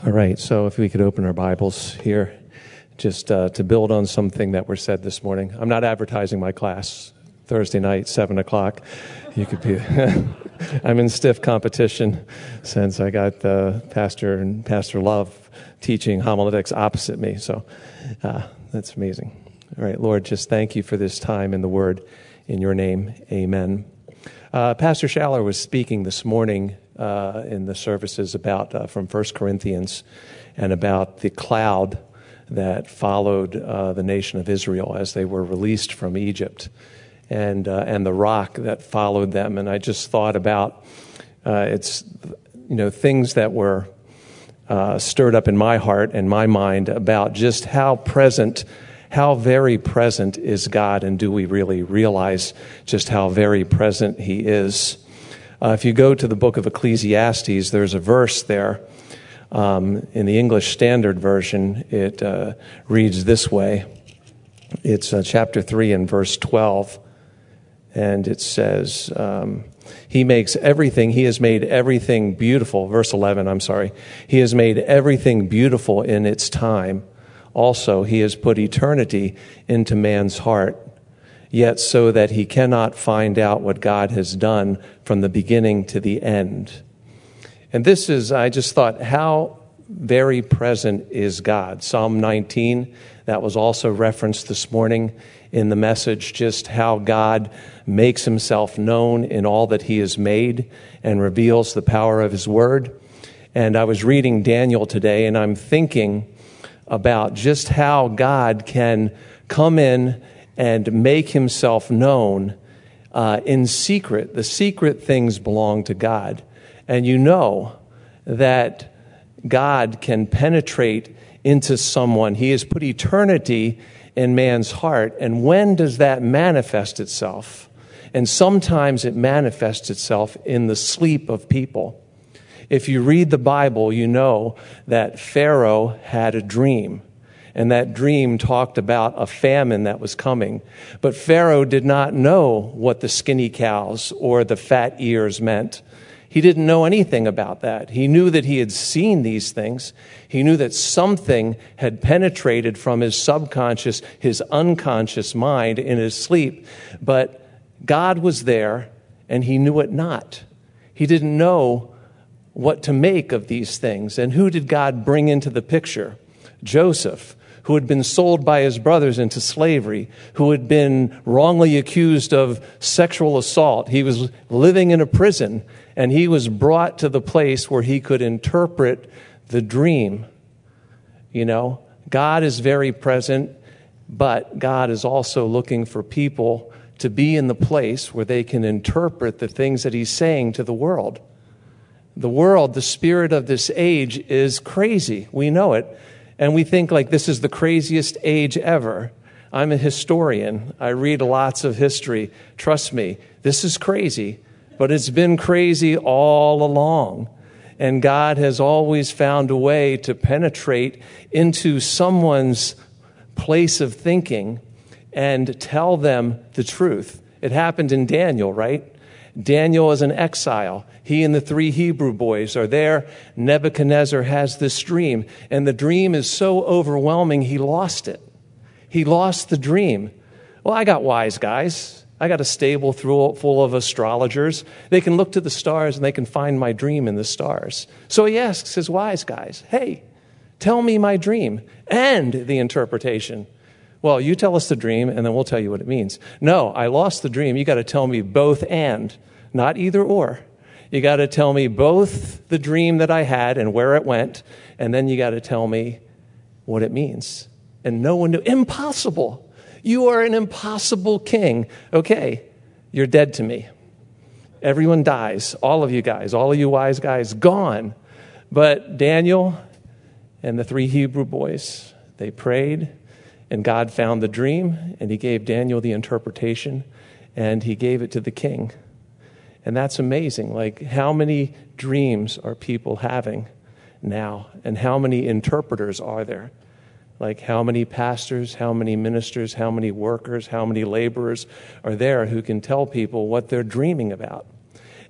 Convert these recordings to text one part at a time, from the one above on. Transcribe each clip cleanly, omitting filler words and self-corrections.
All right, so if we could open our Bibles here, just to build on something that was said this morning. I'm not advertising my class, Thursday night, 7 o'clock. You could be, I'm in stiff competition since I got Pastor and Pastor Love teaching homiletics opposite me, so that's amazing. All right, Lord, just thank you for this time in the Word. In your name, amen. Pastor Schaller was speaking this morning in the services about from 1 Corinthians and about the cloud that followed the nation of Israel as they were released from Egypt, and the rock that followed them. And I just thought about things that were stirred up in my heart and my mind about just how very present is God, and do we really realize just how very present He is? If you go to the book of Ecclesiastes, there's a verse there. In the English Standard Version, it reads this way. It's chapter 3 and verse 12. And it says, He has made everything beautiful. Verse 11, I'm sorry. He has made everything beautiful in its time. Also, He has put eternity into man's heart, yet so that he cannot find out what God has done from the beginning to the end. And this is, I just thought, how very present is God. Psalm 19, that was also referenced this morning in the message, just how God makes Himself known in all that He has made and reveals the power of His Word. And I was reading Daniel today, and I'm thinking about just how God can come in and make Himself known in secret. The secret things belong to God. And you know that God can penetrate into someone. He has put eternity in man's heart. And when does that manifest itself? And sometimes it manifests itself in the sleep of people. If you read the Bible, you know that Pharaoh had a dream. And that dream talked about a famine that was coming. But Pharaoh did not know what the skinny cows or the fat ears meant. He didn't know anything about that. He knew that he had seen these things. He knew that something had penetrated from his subconscious, his unconscious mind in his sleep. But God was there, and he knew it not. He didn't know what to make of these things. And who did God bring into the picture? Joseph, who had been sold by his brothers into slavery, who had been wrongly accused of sexual assault. He was living in a prison, and he was brought to the place where he could interpret the dream. You know, God is very present, but God is also looking for people to be in the place where they can interpret the things that He's saying to the world. The world, the spirit of this age is crazy. We know it. And we think like this is the craziest age ever. I'm a historian. I read lots of history. Trust me, this is crazy, but it's been crazy all along. And God has always found a way to penetrate into someone's place of thinking and tell them the truth. It happened in Daniel, right? Daniel is an exile. He and the 3 Hebrew boys are there. Nebuchadnezzar has this dream, and the dream is so overwhelming, he lost it. He lost the dream. Well, I got wise guys. I got a stable full of astrologers. They can look to the stars, and they can find my dream in the stars. So he asks his wise guys, hey, tell me my dream and the interpretation. Well, you tell us the dream, and then we'll tell you what it means. No, I lost the dream. You got to tell me both and, not either or. You got to tell me both the dream that I had and where it went, and then you got to tell me what it means. And no one knew. Impossible. You are an impossible king. Okay, you're dead to me. Everyone dies. All of you guys, all of you wise guys, gone. But Daniel and the 3 Hebrew boys, they prayed. And God found the dream, and He gave Daniel the interpretation, and He gave it to the king. And that's amazing. Like, how many dreams are people having now? And how many interpreters are there? Like, how many pastors, how many ministers, how many workers, how many laborers are there who can tell people what they're dreaming about?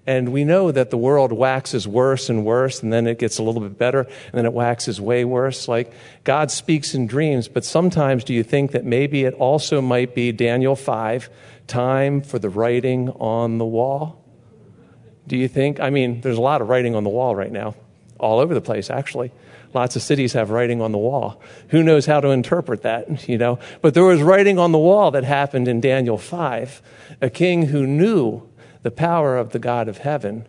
And we know that the world waxes worse and worse, and then it gets a little bit better, and then it waxes way worse. Like, God speaks in dreams, but sometimes do you think that maybe it also might be Daniel 5, time for the writing on the wall? Do you think? I mean, there's a lot of writing on the wall right now, all over the place, actually. Lots of cities have writing on the wall. Who knows how to interpret that, But there was writing on the wall that happened in Daniel 5. A king who knew the power of the God of heaven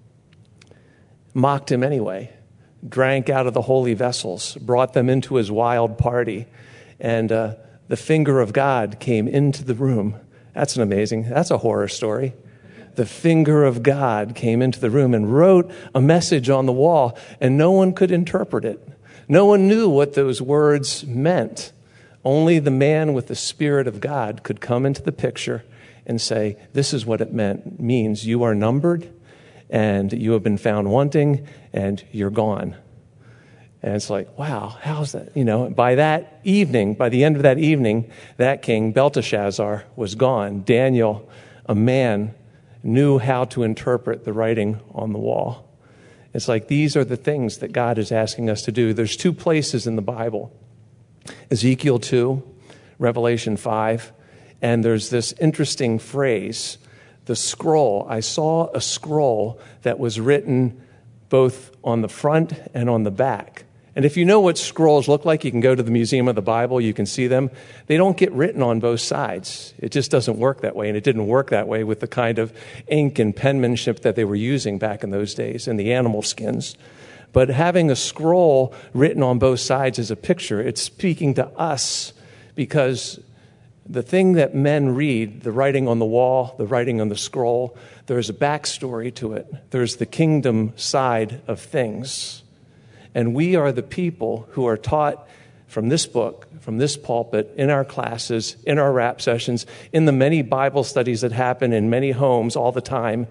mocked him anyway, drank out of the holy vessels, brought them into his wild party, and the finger of God came into the room. That's a horror story. The finger of God came into the room and wrote a message on the wall, and no one could interpret it. No one knew what those words meant. Only the man with the Spirit of God could come into the picture and say, this is what it means. You are numbered, and you have been found wanting, and you're gone. And it's like, wow, how's that? By that evening, by the end of that evening, that king, Belteshazzar, was gone. Daniel, a man, knew how to interpret the writing on the wall. It's like these are the things that God is asking us to do. There's 2 places in the Bible, Ezekiel 2, Revelation 5, and there's this interesting phrase, the scroll. I saw a scroll that was written both on the front and on the back. And if you know what scrolls look like, you can go to the Museum of the Bible, you can see them. They don't get written on both sides. It just doesn't work that way, and it didn't work that way with the kind of ink and penmanship that they were using back in those days, and the animal skins. But having a scroll written on both sides is a picture. It's speaking to us, because the thing that men read, the writing on the wall, the writing on the scroll, there's a backstory to it. There's the kingdom side of things. And we are the people who are taught from this book, from this pulpit, in our classes, in our rap sessions, in the many Bible studies that happen in many homes all the time.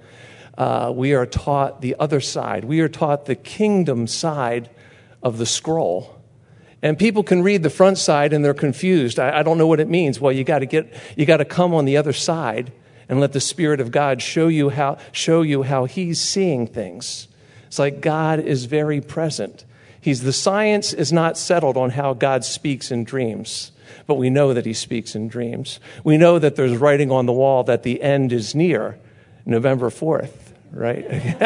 We are taught the other side. We are taught the kingdom side of the scroll. And people can read the front side and they're confused. I don't know what it means. Well, you got to come on the other side and let the Spirit of God show you how He's seeing things. It's like God is very present. The science is not settled on how God speaks in dreams, but we know that He speaks in dreams. We know that there's writing on the wall that the end is near, November 4th, right?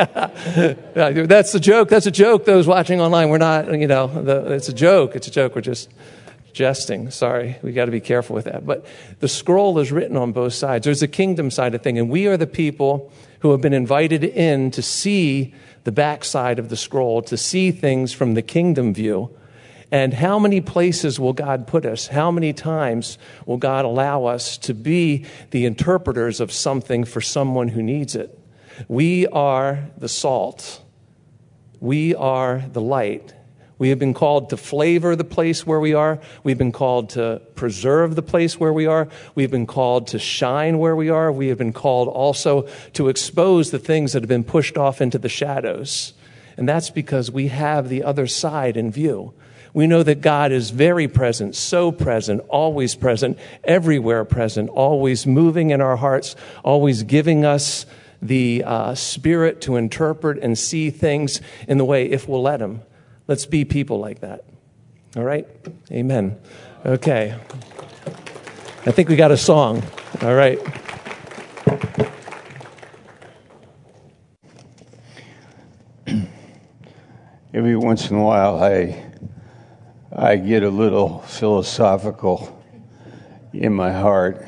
That's a joke. That's a joke. Those watching online, we're not, it's a joke. It's a joke. We're just jesting. Sorry. We got to be careful with that. But the scroll is written on both sides. There's a kingdom side of thing, and we are the people who have been invited in to see the backside of the scroll, to see things from the kingdom view. And how many places will God put us? How many times will God allow us to be the interpreters of something for someone who needs it? We are the salt. We are the light. We have been called to flavor the place where we are. We've been called to preserve the place where we are. We've been called to shine where we are. We have been called also to expose the things that have been pushed off into the shadows. And that's because we have the other side in view. We know that God is very present, so present, always present, everywhere present, always moving in our hearts, always giving us the Spirit to interpret and see things in the way, if we'll let Him. Let's be people like that. All right? Amen. Okay. I think we got a song. All right. Every once in a while, I get a little philosophical in my heart.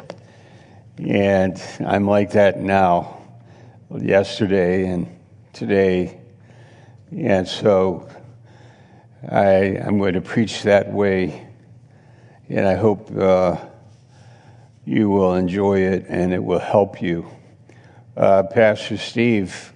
And I'm like that now, yesterday and today. And so I'm going to preach that way, and I hope you will enjoy it and it will help you. Pastor Steve,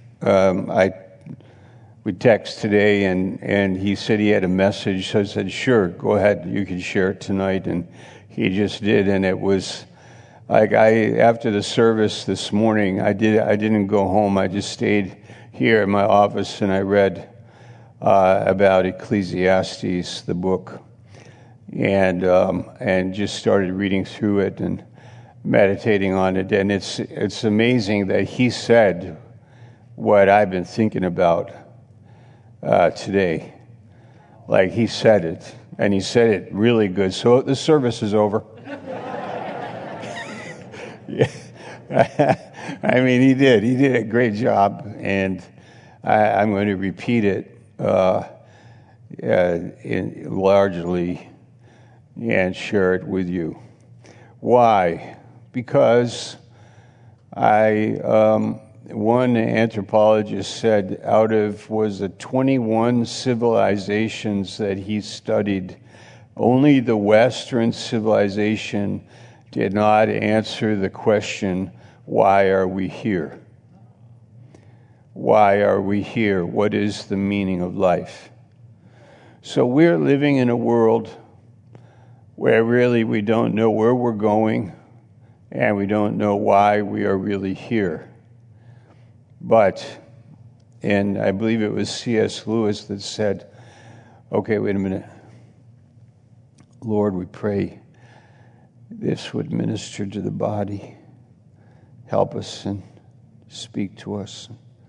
we text today, and he said he had a message, so I said, sure, go ahead, you can share it tonight, and he just did, and it was like after the service this morning, I didn't go home, I just stayed here in my office, and I read about Ecclesiastes, the book, and just started reading through it and meditating on it. And it's amazing that he said what I've been thinking about today. Like he said it, and he said it really good. So the service is over. Yeah. I mean, he did a great job, and I'm going to repeat it largely and share it with you. Why? Because one anthropologist said out of, was it 21 civilizations that he studied, only the Western civilization did not answer the question, why are we here? Why are we here? What is the meaning of life? So we're living in a world where really we don't know where we're going, and we don't know why we are really here. But, and I believe it was C.S. Lewis that said, okay, wait a minute. Lord, we pray this would minister to the body. Help us and speak to us.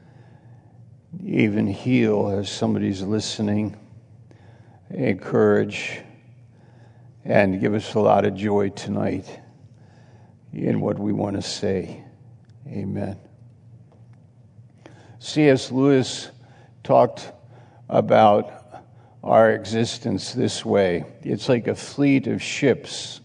Even heal as somebody's listening. Encourage and give us a lot of joy tonight in what we want to say. Amen. C.S. Lewis talked about our existence this way. It's like a fleet of ships.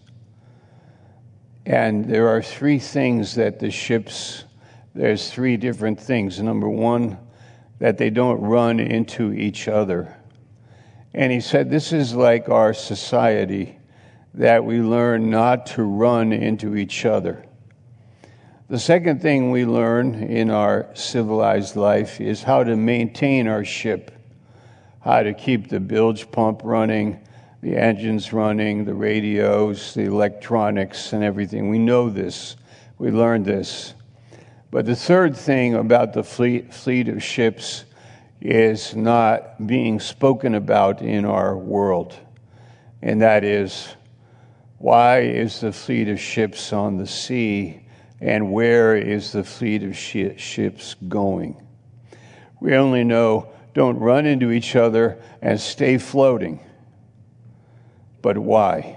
And there are three things that the ships, there's three different things. Number one, that they don't run into each other. And he said this is like our society, that we learn not to run into each other. The second thing we learn in our civilized life is how to maintain our ship, how to keep the bilge pump running, the engines running, the radios, the electronics, and everything. We know this. We learned this. But the third thing about the fleet of ships is not being spoken about in our world. And that is, why is the fleet of ships on the sea, and where is the fleet of ships going? We only know, don't run into each other and stay floating. But why?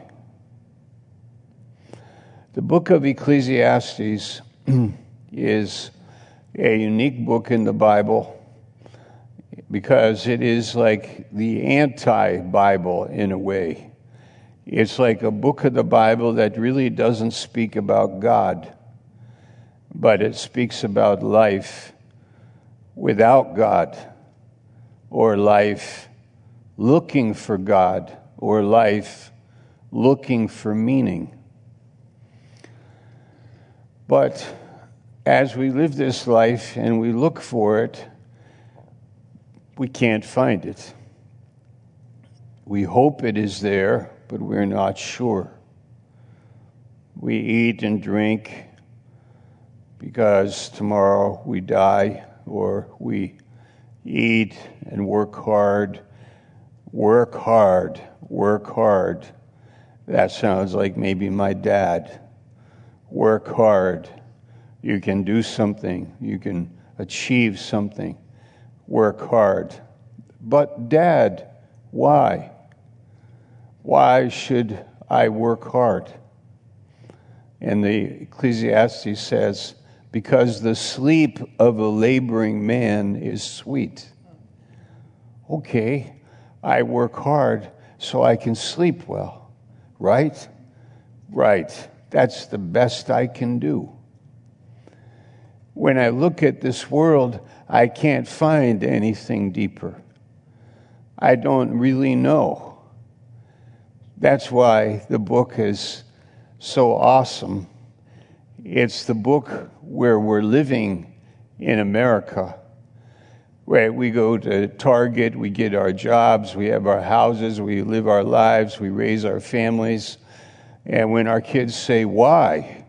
The book of Ecclesiastes is a unique book in the Bible because it is like the anti-Bible in a way. It's like a book of the Bible that really doesn't speak about God, but it speaks about life without God, or life looking for God, or life looking for meaning. But as we live this life and we look for it, we can't find it. We hope it is there, but we're not sure. We eat and drink because tomorrow we die, or we eat and work hard. Work hard, work hard. That sounds like maybe my dad. Work hard. You can do something. You can achieve something. Work hard. But Dad, why? Why should I work hard? And the Ecclesiastes says, because the sleep of a laboring man is sweet. Okay, I work hard so I can sleep well, right? Right. That's the best I can do. When I look at this world, I can't find anything deeper. I don't really know. That's why the book is so awesome. It's the book where we're living in America, where we go to Target, we get our jobs, we have our houses, we live our lives, we raise our families. And when our kids say, why?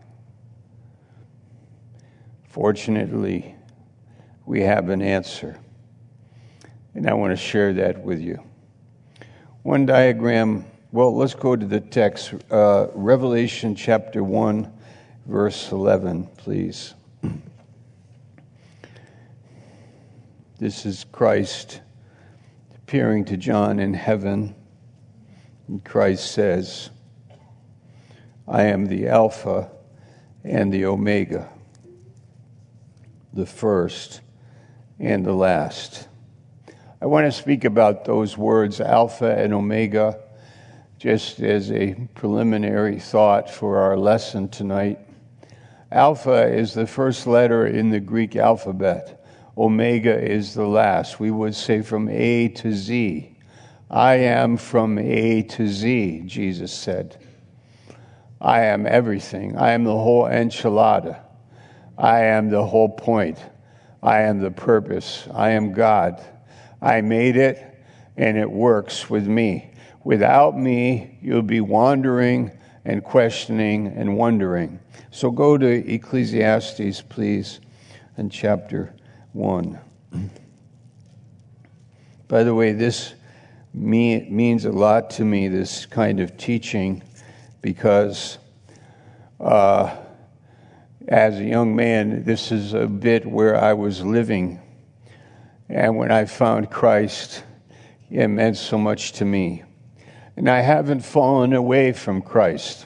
Fortunately, we have an answer. And I want to share that with you. One diagram, well, let's go to the text. Revelation chapter 1, verse 11, please. This is Christ appearing to John in heaven. And Christ says, I am the Alpha and the Omega, the first and the last. I want to speak about those words, Alpha and Omega, just as a preliminary thought for our lesson tonight. Alpha is the first letter in the Greek alphabet. Omega is the last. We would say from A to Z. I am from A to Z, Jesus said. I am everything. I am the whole enchilada. I am the whole point. I am the purpose. I am God. I made it, and it works with me. Without me, you'll be wandering and questioning and wondering. So go to Ecclesiastes, please, in chapter 1. By the way, this means a lot to me, this kind of teaching, because as a young man, this is a bit where I was living. And when I found Christ, it meant so much to me. And I haven't fallen away from Christ.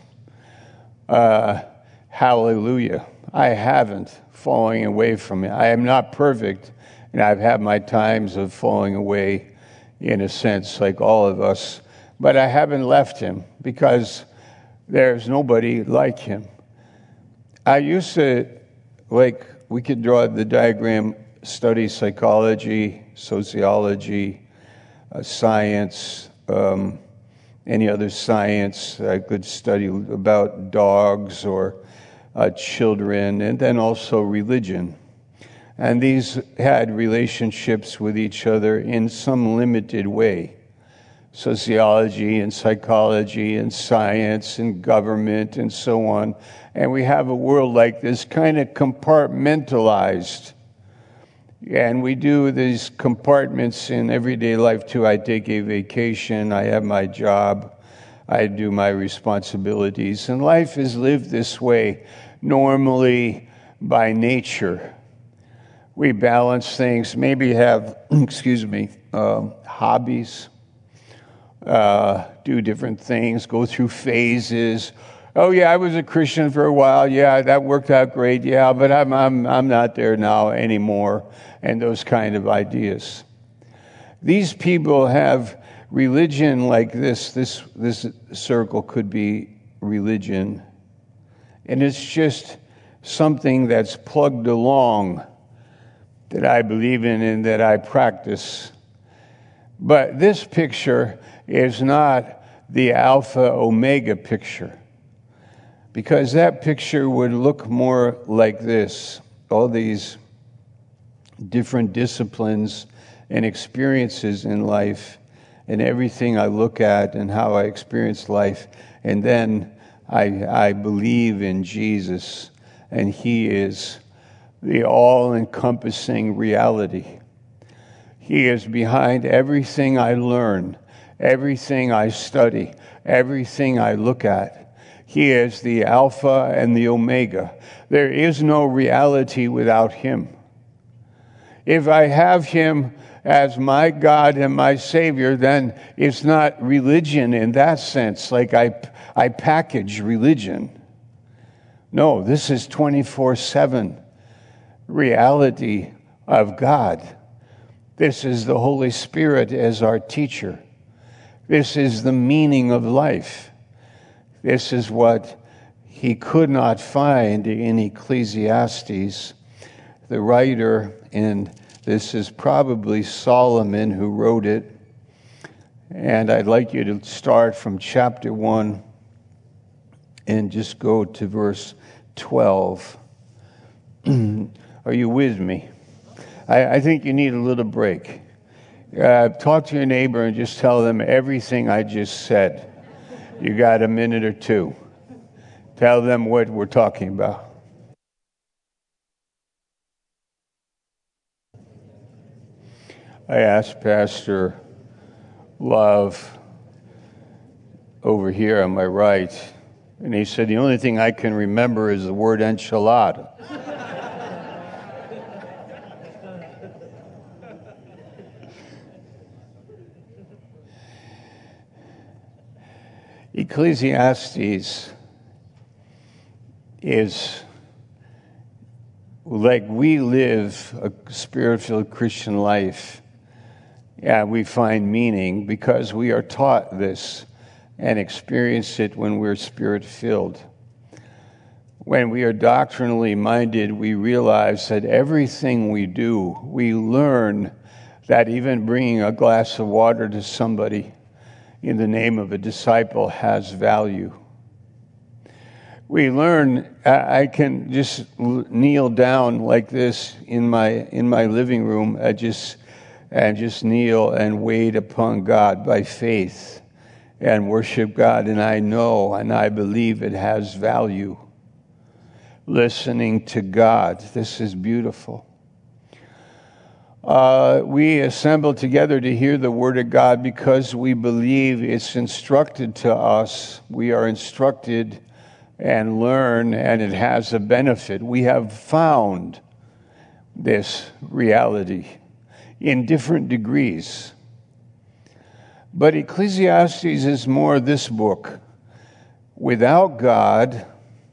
Hallelujah. I haven't fallen away from it. I am not perfect, and I've had my times of falling away, in a sense, like all of us. But I haven't left him, because there's nobody like him. I used to, we could draw the diagram, study psychology, sociology, science, any other science. I could study about dogs or children, and then also religion. And these had relationships with each other in some limited way. Sociology and psychology and science and government and so on. And we have a world like this kind of compartmentalized. And we do these compartments in everyday life too. I take a vacation, I have my job, I do my responsibilities. And life is lived this way, normally by nature. We balance things, maybe have, hobbies, do different things, go through phases. Oh yeah, I was a Christian for a while. Yeah, that worked out great. Yeah, but I'm not there now anymore. And those kind of ideas. These people have religion like this. This circle could be religion, and it's just something that's plugged along that I believe in and that I practice. But this picture is not the Alpha Omega picture, because that picture would look more like this. All these different disciplines and experiences in life, and everything I look at and how I experience life. And then I believe in Jesus, and he is the all-encompassing reality. He is behind everything I learn, everything I study, everything I look at. He is the Alpha and the Omega. There is no reality without him. If I have him as my God and my Savior, then it's not religion in that sense, like I package religion. No, this is 24/7 reality of God. This is the Holy Spirit as our teacher. This is the meaning of life. This is what he could not find in Ecclesiastes. The writer, and this is probably Solomon who wrote it, and I'd like you to start from chapter 1 and just go to verse 12. Are you with me? I think you need a little break. Talk to your neighbor and just tell them everything I just said. You got a minute or two. Tell them what we're talking about. I asked Pastor Love over here on my right, and he said, the only thing I can remember is the word enchilada. Ecclesiastes is like we live a spirit-filled Christian life. Yeah, we find meaning because we are taught this and experience it when we're spirit-filled. When we are doctrinally minded, we realize that everything we do, we learn that even bringing a glass of water to somebody in the name of a disciple has value. We learn I can just kneel down like this in my living room and just kneel and wait upon God by faith and worship God, and I know and I believe it has value. Listening to God, this is beautiful. We assemble together to hear the Word of God because we believe it's instructed to us. We are instructed and learn, and it has a benefit. We have found this reality in different degrees. But Ecclesiastes is more this book. Without God,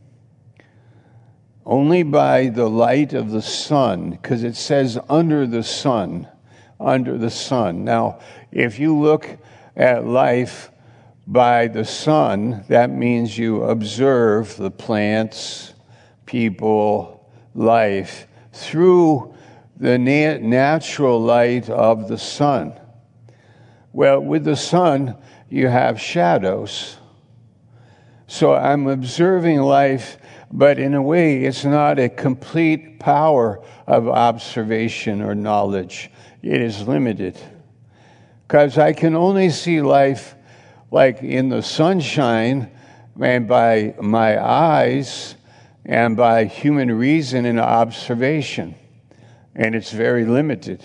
only by the light of the sun, because it says under the sun. Now, if you look at life by the sun, that means you observe the plants, people, life through the natural light of the sun. Well, with the sun, you have shadows. So I'm observing life, but in a way, it's not a complete power of observation or knowledge. It is limited. Because I can only see life like in the sunshine and by my eyes and by human reason and observation. And it's very limited.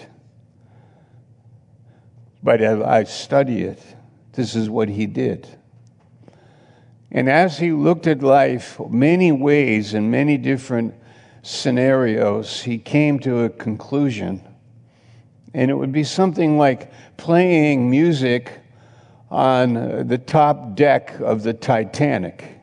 But I study it. This is what he did. And as he looked at life many ways and many different scenarios, he came to a conclusion. And it would be something like playing music on the top deck of the Titanic.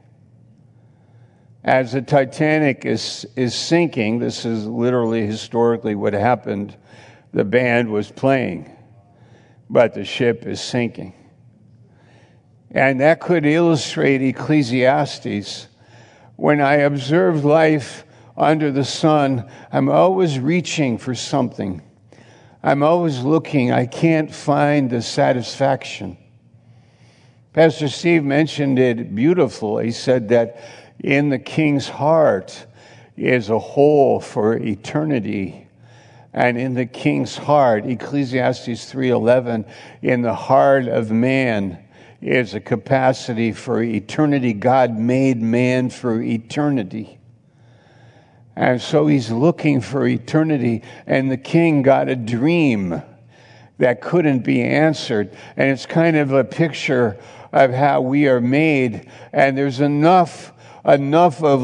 As the Titanic is sinking, this is literally historically what happened, the band was playing, but the ship is sinking. And that could illustrate Ecclesiastes. When I observe life under the sun, I'm always reaching for something. I'm always looking. I can't find the satisfaction. Pastor Steve mentioned it beautiful. He said that in the king's heart is a hole for eternity. And in the king's heart, Ecclesiastes 3:11, in the heart of man is a capacity for eternity. God made man for eternity. And so he's looking for eternity. And the king got a dream that couldn't be answered. And it's kind of a picture of how we are made. And there's enough of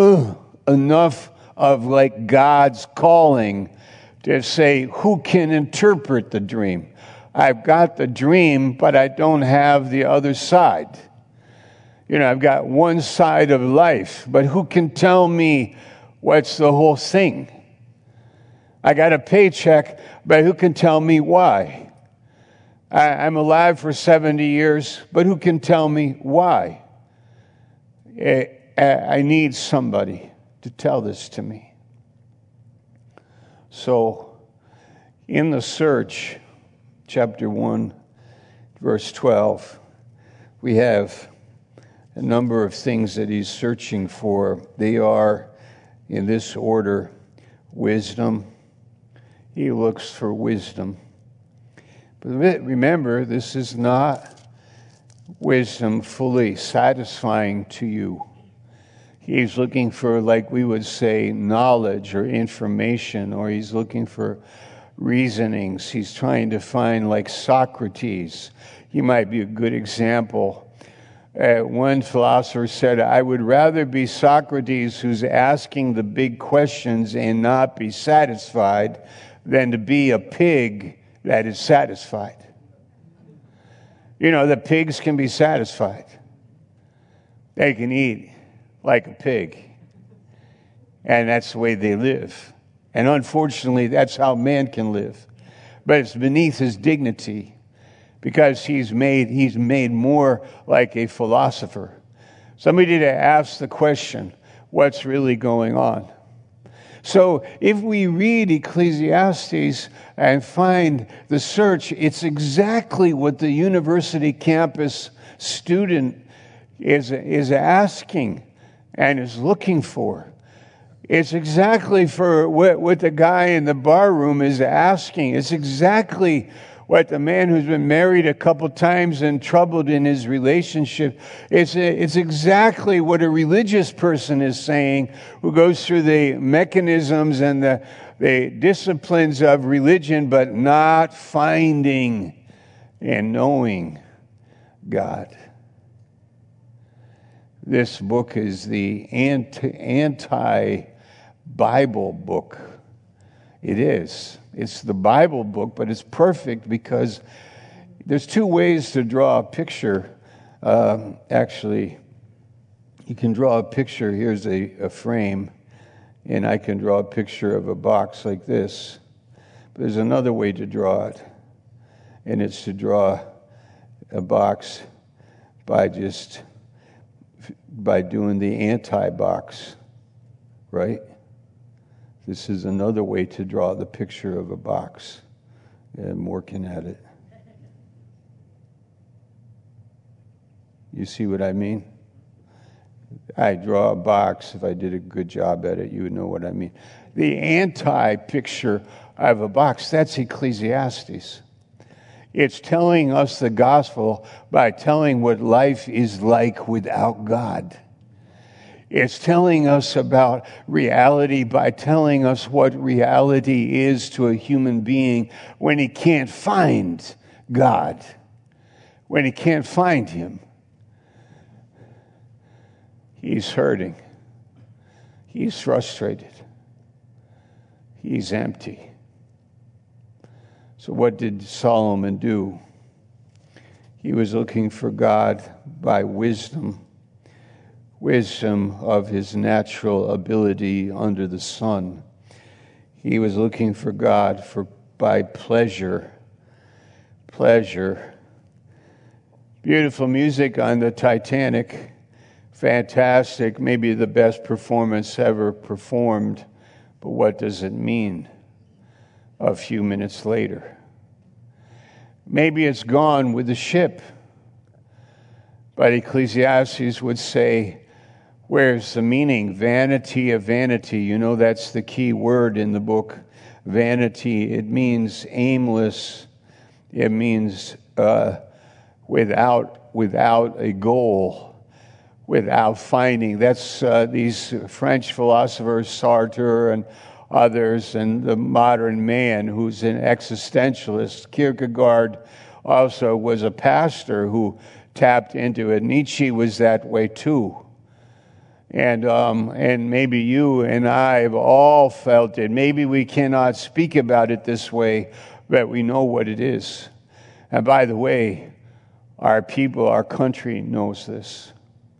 God's calling to say, who can interpret the dream? I've got the dream, but I don't have the other side. I've got one side of life, but who can tell me what's the whole thing? I got a paycheck, but who can tell me why? I'm alive for 70 years, but who can tell me why? I need somebody to tell this to me. So, in the search, chapter 1, verse 12, we have a number of things that he's searching for. They are, in this order, wisdom. He looks for wisdom. But remember, this is not wisdom fully satisfying to you. He's looking for, like we would say, knowledge or information, or he's looking for reasonings. He's trying to find, like Socrates. He might be a good example. One philosopher said, I would rather be Socrates who's asking the big questions and not be satisfied than to be a pig that is satisfied. The pigs can be satisfied. They can eat like a pig. And that's the way they live. And unfortunately, that's how man can live. But it's beneath his dignity because he's made more like a philosopher. Somebody to ask the question, what's really going on? So if we read Ecclesiastes and find the search, it's exactly what the university campus student is asking and is looking for. It's exactly for what the guy in the bar room is asking. It's exactly what the man who's been married a couple times and troubled in his relationship, it's exactly what a religious person is saying who goes through the mechanisms and the disciplines of religion, but not finding and knowing God. This book is the anti-Bible book. It is. It's the Bible book, but it's perfect because there's two ways to draw a picture. Actually, you can draw a picture. Here's a frame, and I can draw a picture of a box like this. But there's another way to draw it, and it's to draw a box by doing the anti-box, right? This is another way to draw the picture of a box. I'm working at it. You see what I mean? I draw a box. If I did a good job at it, you would know what I mean. The anti-picture of a box, that's Ecclesiastes. It's telling us the gospel by telling what life is like without God. It's telling us about reality by telling us what reality is to a human being when he can't find God, when he can't find him. He's hurting. He's frustrated. He's empty. So what did Solomon do? He was looking for God by wisdom of his natural ability under the sun. He was looking for God by pleasure. Beautiful music on the Titanic. Fantastic, maybe the best performance ever performed. But what does it mean a few minutes later? Maybe it's gone with the ship. But Ecclesiastes would say, where's the meaning? Vanity of vanity. You know, that's the key word in the book. Vanity. It means aimless. It means without a goal, without finding. That's these French philosophers, Sartre and others, and the modern man who's an existentialist. Kierkegaard also was a pastor who tapped into it. Nietzsche was that way too. And maybe you and I have all felt it. Maybe we cannot speak about it this way, but we know what it is. And by the way, our people, our country knows this.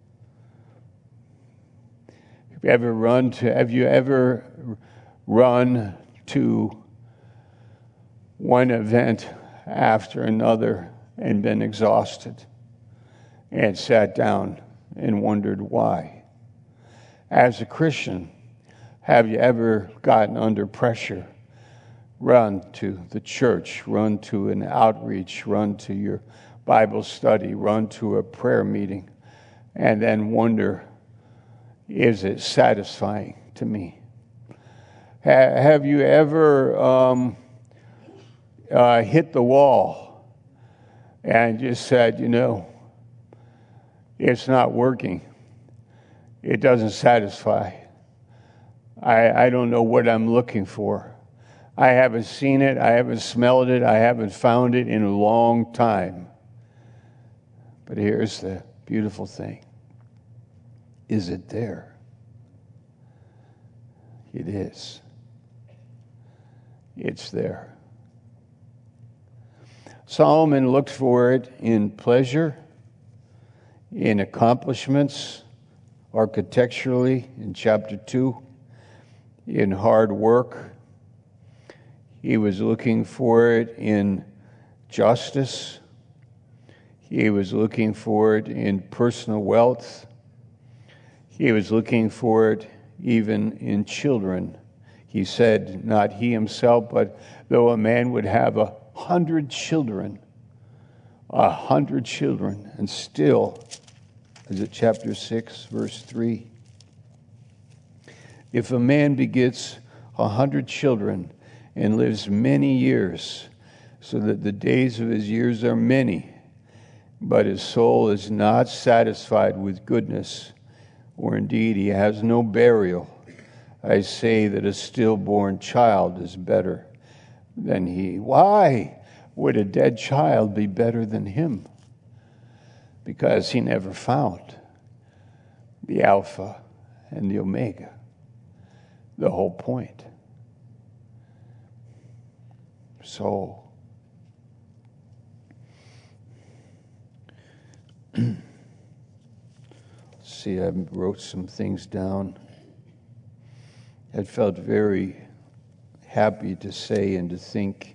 Have you ever run to one event after another and been exhausted and sat down and wondered why? As a Christian, have you ever gotten under pressure? Run to the church, run to an outreach, run to your Bible study, run to a prayer meeting, and then wonder, is it satisfying to me? Have you ever hit the wall and just said, it's not working? It doesn't satisfy. I don't know what I'm looking for. I haven't seen it. I haven't smelled it. I haven't found it in a long time. But here's the beautiful thing. Is it there? It is. It's there. Solomon looked for it in pleasure, in accomplishments, architecturally in chapter 2, in hard work. He was looking for it in justice. He was looking for it in personal wealth. He was looking for it even in children. He said, not he himself, but though a man would have 100 children, and still, is it chapter 6, verse 3? If a man begets 100 children and lives many years, so that the days of his years are many, but his soul is not satisfied with goodness, or indeed he has no burial, I say that a stillborn child is better than he. Why would a dead child be better than him? Because he never found the Alpha and the Omega, the whole point. So, see, I wrote some things down. I felt very happy to say and to think.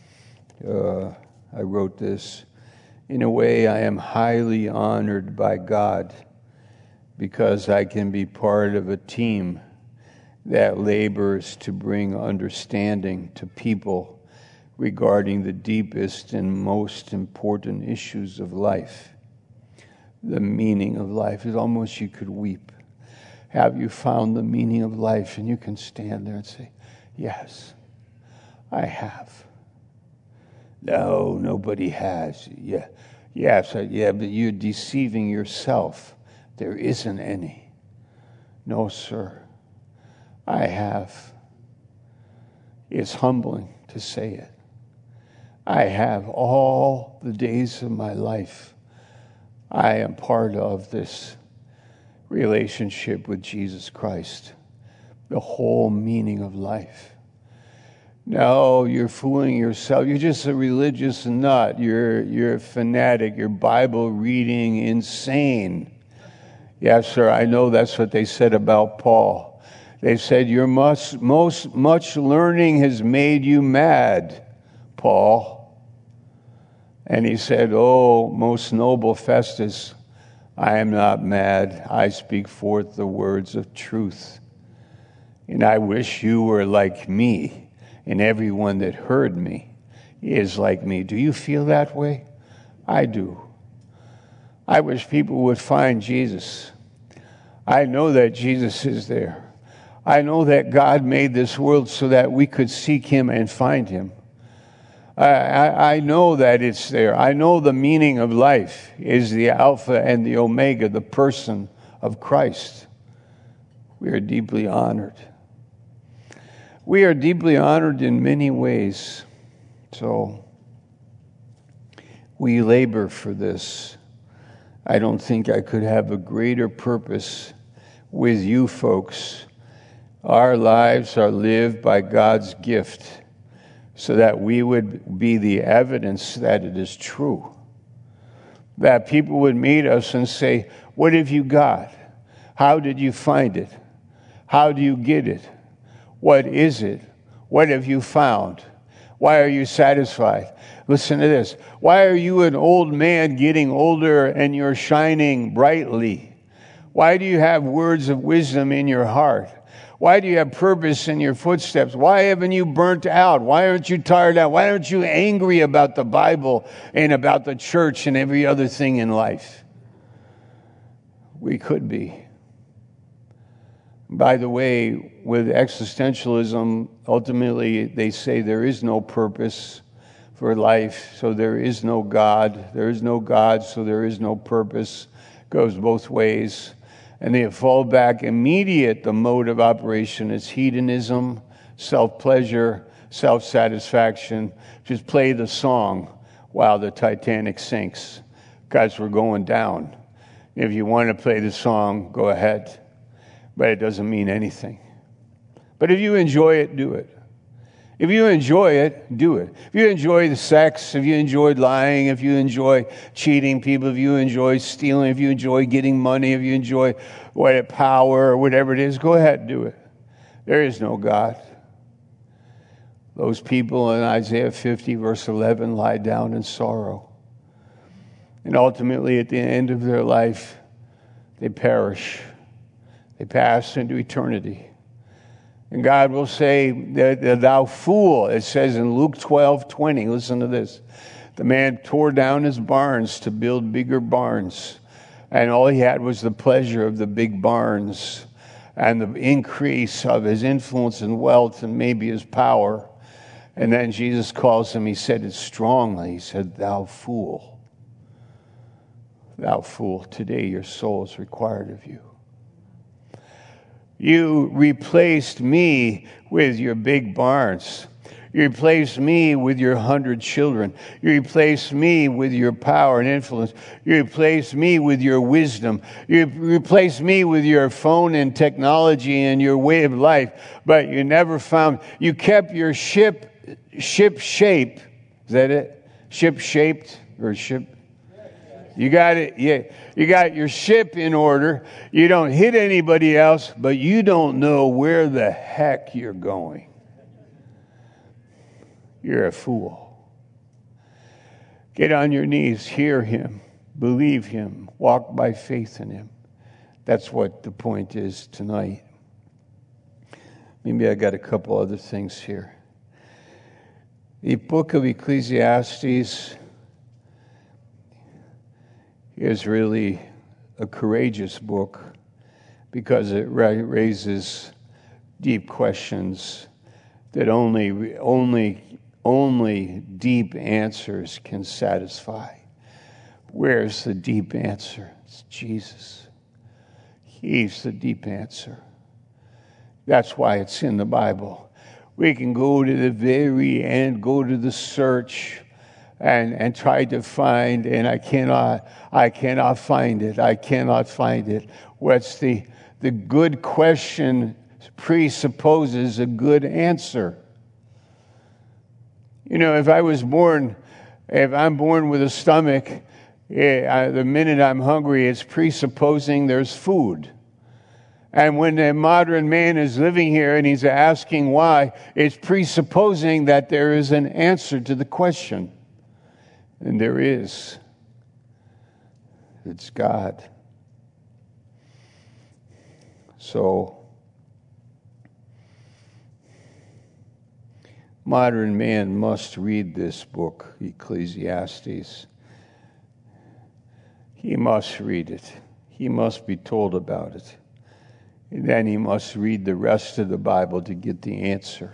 I wrote this. In a way, I am highly honored by God because I can be part of a team that labors to bring understanding to people regarding the deepest and most important issues of life. The meaning of life is almost you could weep. Have you found the meaning of life? And you can stand there and say, yes, I have. No, nobody has. Yeah, yes, but you're deceiving yourself. There isn't any. No, sir, I have. It's humbling to say it. I have all the days of my life. I am part of this relationship with Jesus Christ, the whole meaning of life. No, you're fooling yourself. You're just a religious nut. You're a fanatic. You're Bible reading insane. Yes, sir, I know that's what they said about Paul. They said, your much learning has made you mad, Paul. And he said, oh, most noble Festus, I am not mad. I speak forth the words of truth. And I wish you were like me, and everyone that heard me is like me. Do you feel that way? I do. I wish people would find Jesus. I know that Jesus is there. I know that God made this world so that we could seek him and find him. I know that it's there. I know the meaning of life is the Alpha and the Omega, the person of Christ. We are deeply honored. We are deeply honored in many ways. So we labor for this. I don't think I could have a greater purpose with you folks. Our lives are lived by God's gift, so that we would be the evidence that it is true. That people would meet us and say, what have you got? How did you find it? How do you get it? What is it? What have you found? Why are you satisfied? Listen to this. Why are you an old man getting older and you're shining brightly? Why do you have words of wisdom in your heart? Why do you have purpose in your footsteps? Why haven't you burnt out? Why aren't you tired out? Why aren't you angry about the Bible and about the church and every other thing in life? We could be. By the way, with existentialism, ultimately they say there is no purpose for life, so there is no God. There is no God, so there is no purpose. It goes both ways. And they fall back immediate. The mode of operation is hedonism, self-pleasure, self-satisfaction. Just play the song while the Titanic sinks, because we're going down. If you want to play the song, go ahead. But it doesn't mean anything. But if you enjoy it, do it. If you enjoy it, do it. If you enjoy the sex, if you enjoy lying, if you enjoy cheating people, if you enjoy stealing, if you enjoy getting money, if you enjoy power or whatever it is, go ahead and do it. There is no God. Those people in Isaiah 50, verse 11, lie down in sorrow. And ultimately, at the end of their life, they perish. They pass into eternity. And God will say, thou fool, it says in Luke 12:20, listen to this. The man tore down his barns to build bigger barns. And all he had was the pleasure of the big barns and the increase of his influence and wealth and maybe his power. And then Jesus calls him, he said it strongly. He said, thou fool. Thou fool, today your soul is required of you. You replaced me with your big barns. You replaced me with your 100 children. You replaced me with your power and influence. You replaced me with your wisdom. You replaced me with your phone and technology and your way of life. But you never found, you kept your ship shape. Is that it? Ship shaped or ship? You got it. Yeah. You got your ship in order. You don't hit anybody else, but you don't know where the heck you're going. You're a fool. Get on your knees, hear him, believe him, walk by faith in him. That's what the point is tonight. Maybe I got a couple other things here. The book of Ecclesiastes is really a courageous book because it raises deep questions that only deep answers can satisfy. Where's the deep answer? It's Jesus. He's the deep answer. That's why it's in the Bible. We can go to the very end, go to the search, and try to find, and I cannot find it. I cannot find it. What's the good question presupposes a good answer. You know, if I'm born with a stomach, the minute I'm hungry, it's presupposing there's food. And when a modern man is living here and he's asking why, it's presupposing that there is an answer to the question. And there is. It's God. So, modern man must read this book, Ecclesiastes. He must read it. He must be told about it. And then he must read the rest of the Bible to get the answer.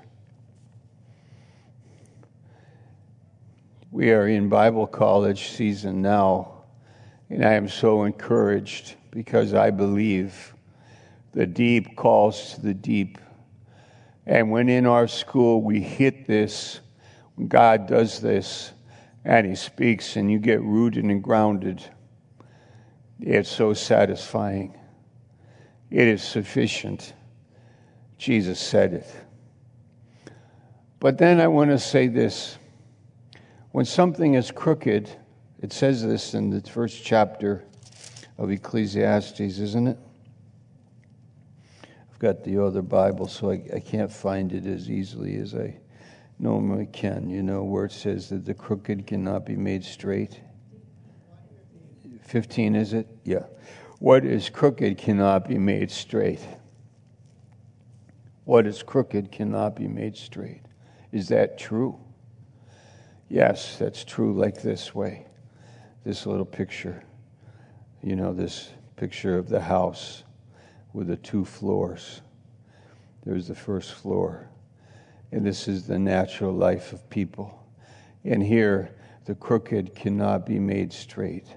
We are in Bible college season now, and I am so encouraged because I believe the deep calls to the deep. And when in our school we hit this, when God does this, and he speaks and you get rooted and grounded, it's so satisfying. It is sufficient. Jesus said it. But then I want to say this. When something is crooked, it says this in the first chapter of Ecclesiastes, isn't it? I've got the other Bible, so I can't find it as easily as I normally can. You know, where it says that the crooked cannot be made straight. 15, is it? Yeah. What is crooked cannot be made straight. What is crooked cannot be made straight. Is that true? Yes, that's true, like this way. This little picture. You know, this picture of the house with the 2 floors. There's the first floor. And this is the natural life of people. And here, the crooked cannot be made straight.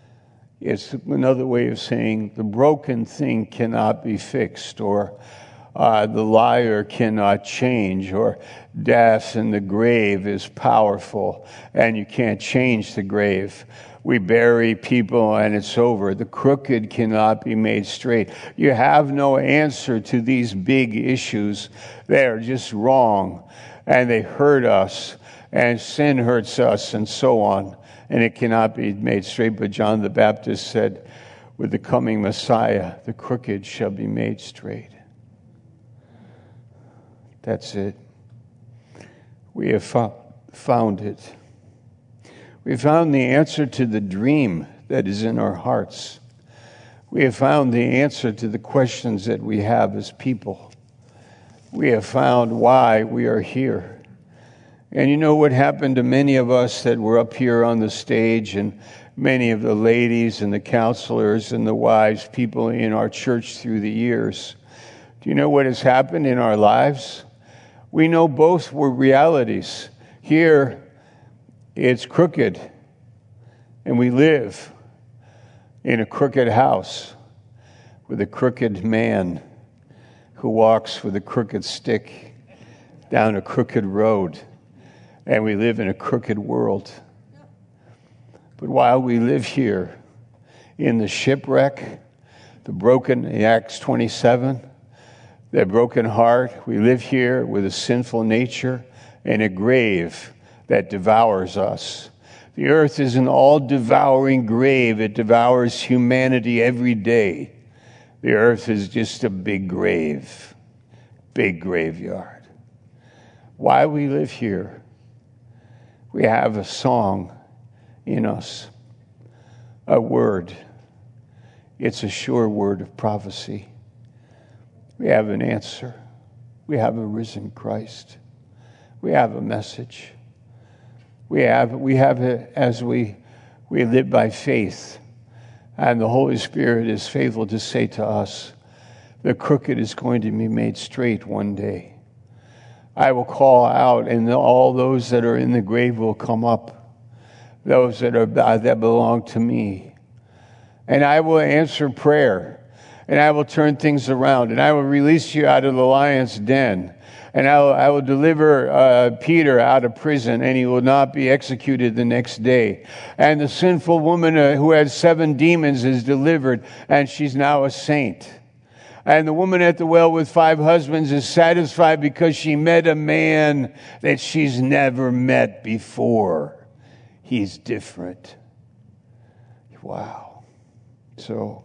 It's another way of saying the broken thing cannot be fixed, or the liar cannot change, or death and the grave is powerful, and you can't change the grave. We bury people and it's over. The crooked cannot be made straight. You have no answer to these big issues. They're just wrong, and they hurt us, and sin hurts us, and so on, and it cannot be made straight. But John the Baptist said, with the coming Messiah, the crooked shall be made straight. That's it. We have found it. We found the answer to the dream that is in our hearts. We have found the answer to the questions that we have as people. We have found why we are here. And you know what happened to many of us that were up here on the stage, and many of the ladies and the counselors and the wise people in our church through the years? Do you know what has happened in our lives? We know both were realities. Here, it's crooked, and we live in a crooked house with a crooked man who walks with a crooked stick down a crooked road, and we live in a crooked world. But while we live here in the shipwreck, the broken, in Acts 27, the broken heart, we live here with a sinful nature and a grave that devours us. The earth is an all-devouring grave. It devours humanity every day. The earth is just a big grave, big graveyard. Why we live here, we have a song in us, a word. It's a sure word of prophecy. We have an answer. We have a risen Christ. We have a message. We have it as we live by faith. And the Holy Spirit is faithful to say to us, the crooked is going to be made straight one day. I will call out, and all those that are in the grave will come up. Those that belong to me. And I will answer prayer. And I will turn things around. And I will release you out of the lion's den. And I will deliver Peter out of prison, and he will not be executed the next day. And the sinful woman who had 7 demons is delivered, and she's now a saint. And the woman at the well with 5 husbands is satisfied because she met a man that she's never met before. He's different. Wow. So,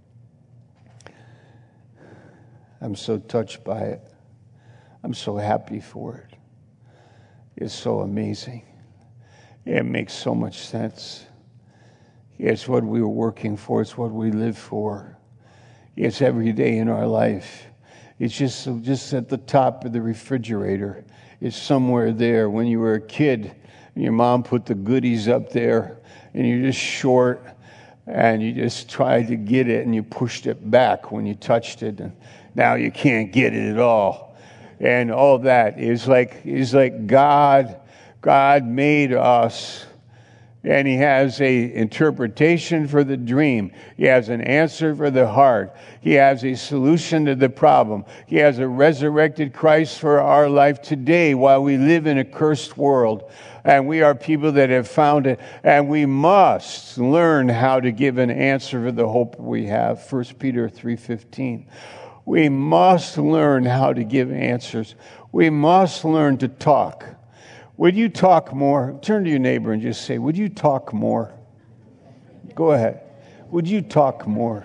I'm so touched by it. I'm so happy for it. It's so amazing. It makes so much sense. It's what we were working for. It's what we live for. It's every day in our life. It's just at the top of the refrigerator. It's somewhere there. When you were a kid, and your mom put the goodies up there, and you're just short, and you just tried to get it, and you pushed it back when you touched it, and now you can't get it at all. And all that is like God made us, and He has a interpretation for the dream. He has an answer for the heart. He has a solution to the problem. He has a resurrected Christ for our life today while we live in a cursed world. And we are people that have found it. And we must learn how to give an answer for the hope we have. 1 Peter 3:15. We must learn how to give answers. We must learn to talk. Would you talk more? Turn to your neighbor and just say, would you talk more? Go ahead. Would you talk more?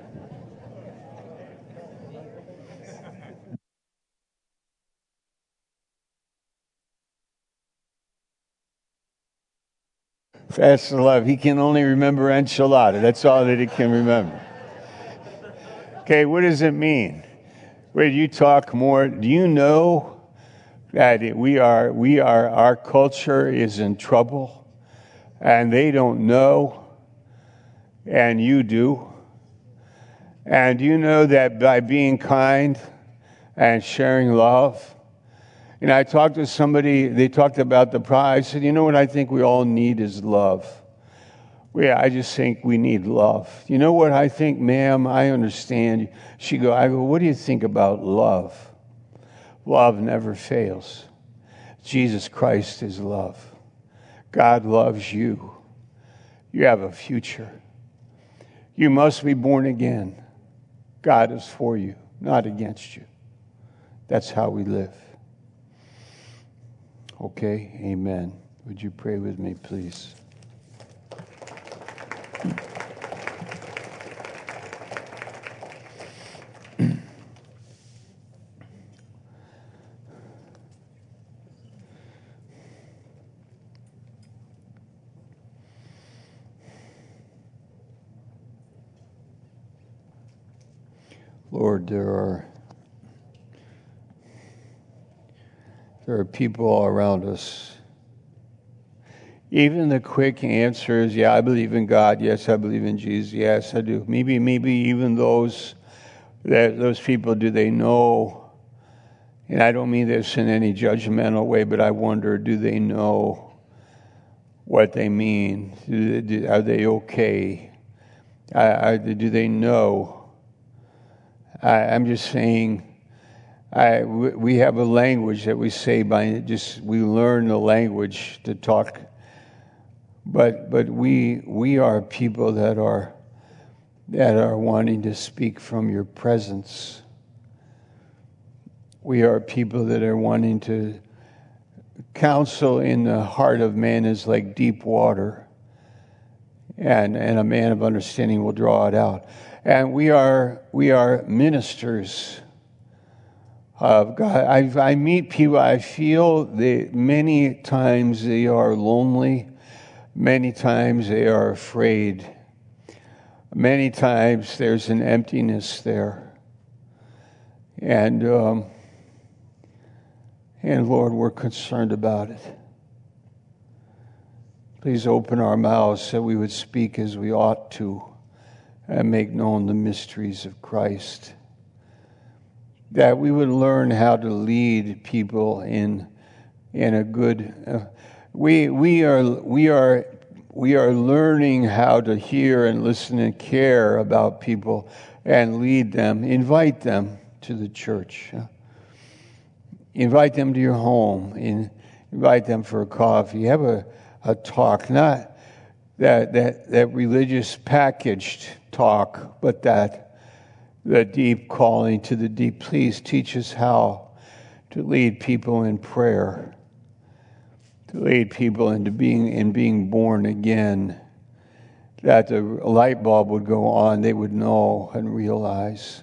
That's the love. He can only remember enchilada. That's all that he can remember. Okay, what does it mean? Would you talk more? Do you know that our culture is in trouble, and they don't know, and you do? And you know that by being kind and sharing love? And I talked to somebody, they talked about the pride. I said, you know what I think we all need is love. I just think we need love. You know what I think, ma'am? I understand. I go, what do you think about love? Love never fails. Jesus Christ is love. God loves you. You have a future. You must be born again. God is for you, not against you. That's how we live. Okay, amen. Would you pray with me, please? Lord, there are people all around us. Even the quick answers, yeah, I believe in God. Yes, I believe in Jesus. Yes, I do. Maybe even those people, do they know? And I don't mean this in any judgmental way, but I wonder, do they know what they mean? Are they okay? Do they know? I'm just saying, we have a language that we say we learn the language to talk. But we are people that are wanting to speak from your presence. We are people that are wanting to counsel in the heart of man is like deep water, and a man of understanding will draw it out. And we are ministers of God. I meet people, I feel many times they are lonely, many times they are afraid, many times there's an emptiness there. And Lord, we're concerned about it. Please open our mouths that we would speak as we ought to and make known the mysteries of Christ. That we would learn how to lead people in a good. We are learning how to hear and listen and care about people and lead them. Invite them to the church. Invite them to your home. Invite them for a coffee. Have a talk, not that religious packaged talk, but the deep calling to the deep. Please teach us how to lead people in prayer, to lead people into being born again, that the light bulb would go on, they would know and realize.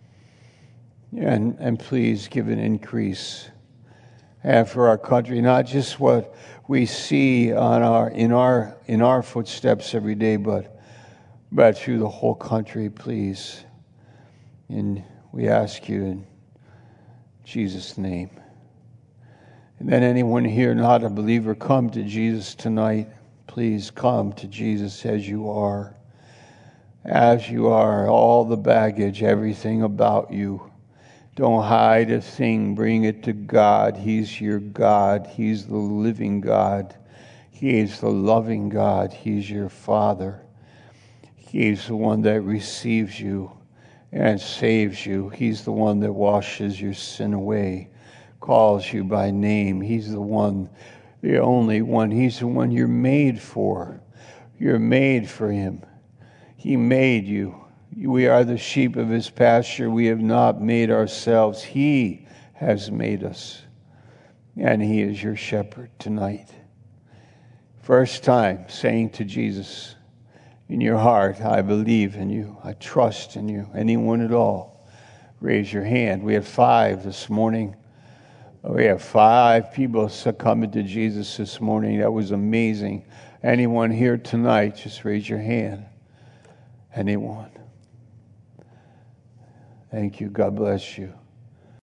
And please give an increase and for our country, not just what we see in our footsteps every day, but through the whole country, please. And we ask you in Jesus' name. And then anyone here not a believer, come to Jesus tonight. Please come to Jesus as you are. As you are, all the baggage, everything about you. Don't hide a thing. Bring it to God. He's your God. He's the living God. He is the loving God. He's your Father. He's the one that receives you and saves you. He's the one that washes your sin away, calls you by name. He's the one, the only one. He's the one you're made for. You're made for Him. He made you. We are the sheep of His pasture. We have not made ourselves. He has made us. And He is your shepherd tonight. First time saying to Jesus in your heart, I believe in you. I trust in you. Anyone at all, raise your hand. We had 5 this morning. We have 5 people succumbing to Jesus this morning. That was amazing. Anyone here tonight, just raise your hand. Anyone? Thank you. God bless you.